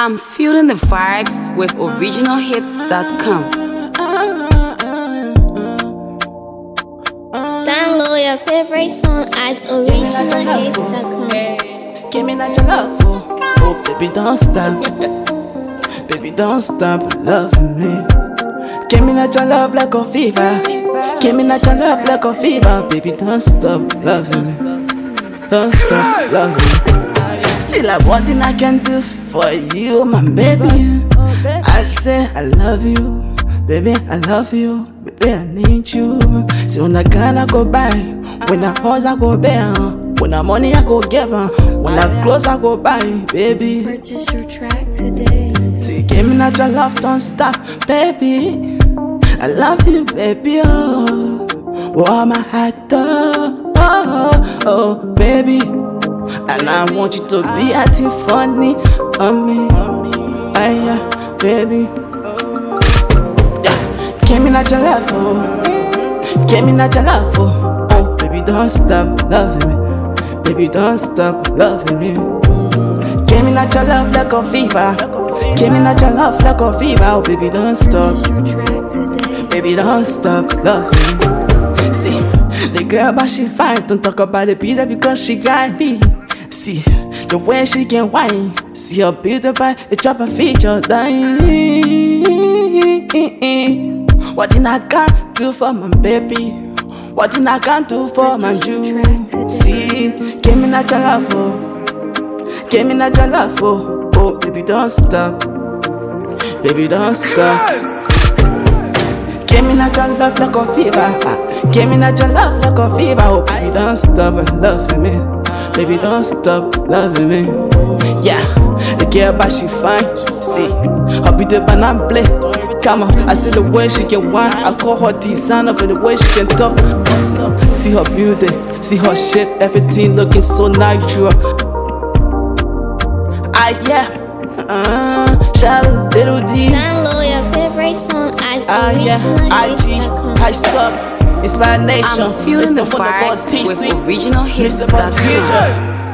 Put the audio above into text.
I'm feeling the vibes with originalhits.com. Download your favorite song at originalhits.com. Give me that your love, oh baby don't stop, baby don't stop loving me. Give me that your love like a fever, give me that your love like a fever, baby don't stop loving me, don't stop loving me. See like one thing I can do for you, my baby. I say I love you, baby I love you, baby I need you. See when I gun I go buy, when I house I go bear, when I money I go give her, when I clothes I go buy, baby. Purchase your track today. See give me that your love don't stop, baby. I love you, baby, oh, oh my heart, oh, baby. And I want you to be acting funny on me, yeah, baby. Yeah, give me that your love, oh, give me that your love, oh, baby don't stop loving me, baby don't stop loving me. Give me that your love like a fever, give me that your love like a fever, oh baby don't stop, baby don't stop loving me. See, the girl but she fine, don't talk about the beat because she got me. See, the way she can whine, see her beauty by the drop her feature dying. What did I can do for my baby? What did I can do for my Jew? See, give me that your love, oh, give me that your love, oh, baby don't stop, baby don't stop. Give me that your love like a fever, give me that your love like a fever, oh baby don't stop loving me, baby don't stop loving me. Yeah, the girl but she fine, see, her beauty banana play. Come on, I see the way she can whine, I call her the sound of the way she can talk. See her beauty, see her shape, everything looking so natural. Yeah, shout out little D. Download your favorite song at Yeah, originalhits.com. I sub, it's my nation. I'm feeling the vibes with originalhits.com.